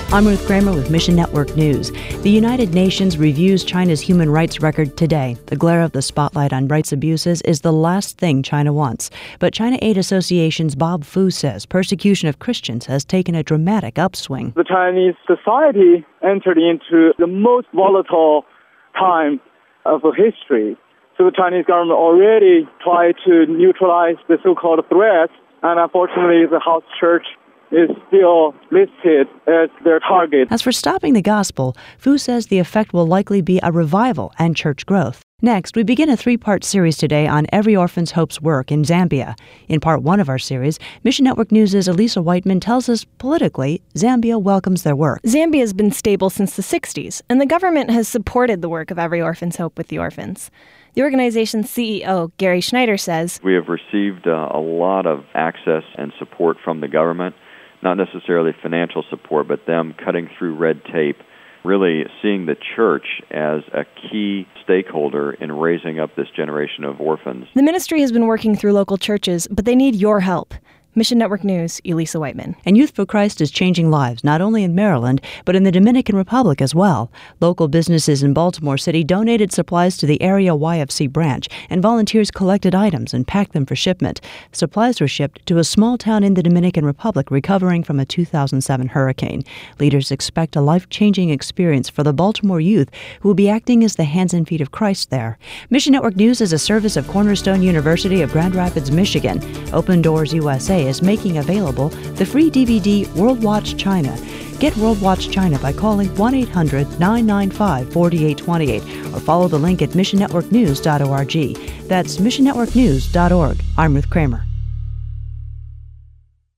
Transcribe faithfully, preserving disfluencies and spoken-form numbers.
I'm Ruth Kramer with Mission Network News. The United Nations reviews China's human rights record today. The glare of the spotlight on rights abuses is the last thing China wants. But China Aid Association's Bob Fu says persecution of Christians has taken a dramatic upswing. The Chinese society entered into the most volatile time of history. So the Chinese government already tried to neutralize the so-called threats, and unfortunately the house church is still listed as their target. As for stopping the gospel, Fu says the effect will likely be a revival and church growth. Next, we begin a three-part series today on Every Orphan's Hope's work in Zambia. In part one of our series, Mission Network News' Elisa Whiteman tells us politically, Zambia welcomes their work. Zambia has been stable since the sixties, and the government has supported the work of Every Orphan's Hope with the orphans. The organization's C E O, Gary Schneider, says, We have received uh, a lot of access and support from the government, not necessarily financial support, but them cutting through red tape, really seeing the church as a key stakeholder in raising up this generation of orphans. The ministry has been working through local churches, but they need your help. Mission Network News, Elisa Whiteman. And Youth for Christ is changing lives, not only in Maryland, but in the Dominican Republic as well. Local businesses in Baltimore City donated supplies to the area Y F C branch, and volunteers collected items and packed them for shipment. Supplies were shipped to a small town in the Dominican Republic recovering from a two thousand seven hurricane. Leaders expect a life-changing experience for the Baltimore youth who will be acting as the hands and feet of Christ there. Mission Network News is a service of Cornerstone University of Grand Rapids, Michigan. Open Doors U S A is making available the free D V D World Watch China. Get World Watch China by calling one eight hundred nine nine five four eight two eight or follow the link at mission network news dot org. That's mission network news dot org. I'm Ruth Kramer.